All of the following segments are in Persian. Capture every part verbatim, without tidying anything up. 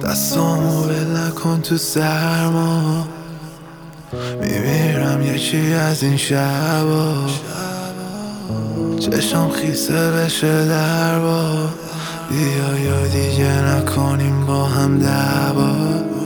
دستامو ول نکن تو سرما، میمیرم یکی از این شبا. چشم خیسه بشه دربا، بیا یا دیگه نکنیم با هم دعوا.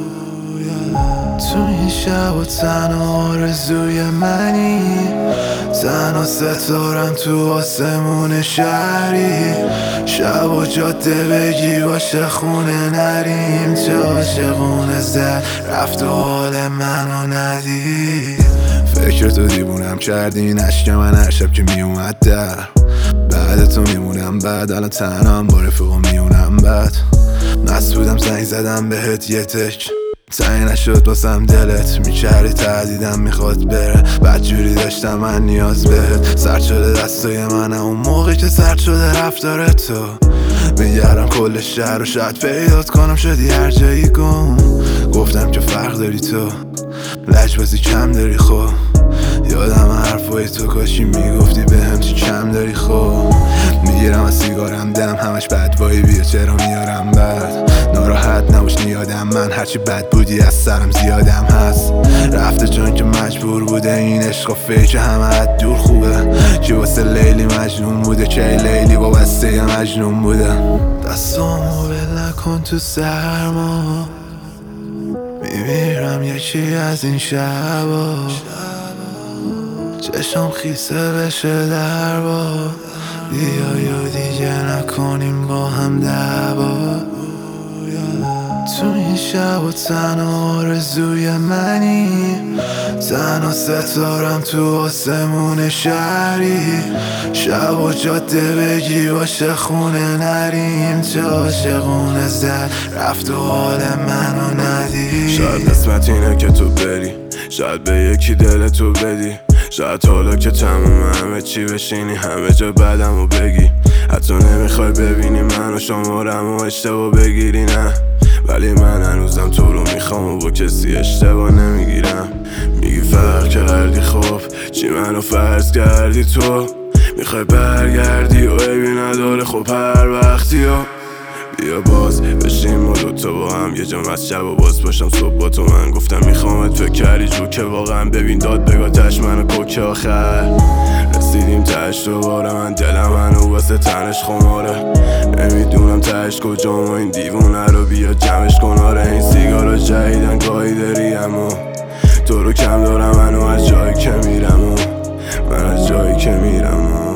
تو این شب و تنها آرزوی منی، تنها ستارم تو آسمون شهری. شب و جاده بگی باشه خونه نریم، چه عاشقونه زد رفت و حال منو ندید. فکر تو دیوونم کردی، اشک من هر شب که میومد در بعد تو میمونم. بعد الان تنها هم با رفیقم میونم. بعد مست بودم زنگ زدم بهت یه تک، سعی نشد واسم دلت میکردی تهدیدم میخواد بره. بعد جوری داشتم من نیاز بهت، سرد شده دستای منم اون موقع که سرد شده رفتار تو. میگردم کل شهر و شاید پیدات کنم، شدی هر جایی گم. گفتم که فرق داری تو، لجبازی کم داری خب. یادم حرفای تو کاشی میگفتی بهم چی کم داری خب. میگیرم از سیگارم دم همش بد وای، بیا چرا میارم بعد. ناراحت نباش نیادم من، هرچی بد بودی از سرم زیادم هست. رفته چون که مجبور بوده، این عشق و فیک همه از دور خوبه. که واسه لیلی مجنون بوده، که لیلی با بسته مجنون بوده. دستامو ول نکن تو سرما، میمیرم یکی از این شبا. چشم خیسه بشه دربا، بیا یا دیگه نکنیم با هم دعوا. تو این شب و تنها آرزوی منی، تنها ستارم تو آسمون شهری. شب و جاده بگی باشه خونه نریم، چه عاشقونه زد رفت و حال منو ندید. شاید قسمت اینه که تو بری، شاید به یکی دل تو بدی. شاید حالا که تموم همه چی بشینی همه جا بدم و بگی. حتی نمیخوای ببینی منو شمارم و اشتباه بگیری نه، ولی من هنوزم تو رو میخوام و با کسی اشتباه نمیگیرم. میگی فرق کردی خب، چی منو فرض کردی تو؟ میخوای برگردی و عیبی نداره خب هر وقتی و بیا باز بشیم ما دوتا با هم یه جام از شب و باز باشم صبح با تو. من گفتم میخوامت فکر کردی جو که واقعا ببین داد بگاه تش منو کوک آخر رسیدیم تش دوباره. من دلم منو واسه تنش خماره، نمیدونم تش کجام و این دیوونه رو بیا جمعش کن. آره این سیگارا جدیدن گاهی داری اما تو رو کم دارم منو از جایی که میرم و من از جایی که میرم و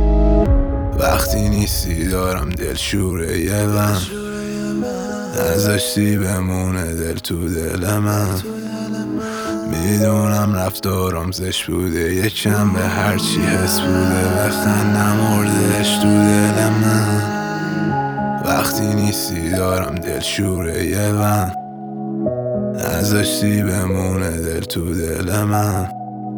وقتی نیستی دارم دل شوره یه من، نذاشتی بمونه دل تو دل من. میدونم رفتارم زشت بوده، یکم به هرچی حس بوده، بخندم مردش تو دل من. وقتی نیستی دارم دل شوره یه من، نذاشتی بمونه دل تو دل من.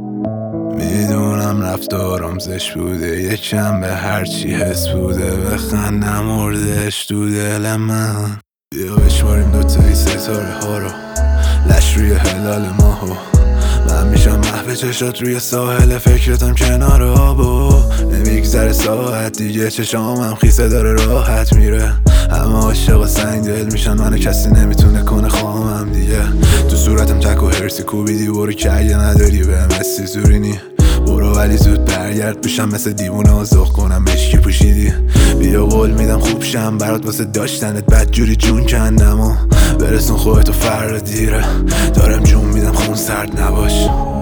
میدونم رفتارم زشت بوده، یکم به هرچی حس بوده، بخندم مردش تو دل من. بیا بشماریم دوتایی ستاره ها رو، لش روی هلال ماهو. من میشم محو چشات روی ساحل، فکرتم کنار آبو. نمیگذره ساعت دیگه، چشامم خیسه داره راحت میره. همه عاشق و سنگ دل میشن منو، کسی نمیتونه کنه خواهمم دیگه. تو صورتم تک و هرسی کوبیدی، برو که اگه نداری به مسی زورینی برو، ولی زود برگرد بشم مثل دیوونه و ذوق کنم بشکی پوشیدی. بیا قول میدم خوب شم برات واسه داشتنت، بد جوری جون کندم و برسون خودتو فردا دیره. دارم جون میدم خون سرد نباش.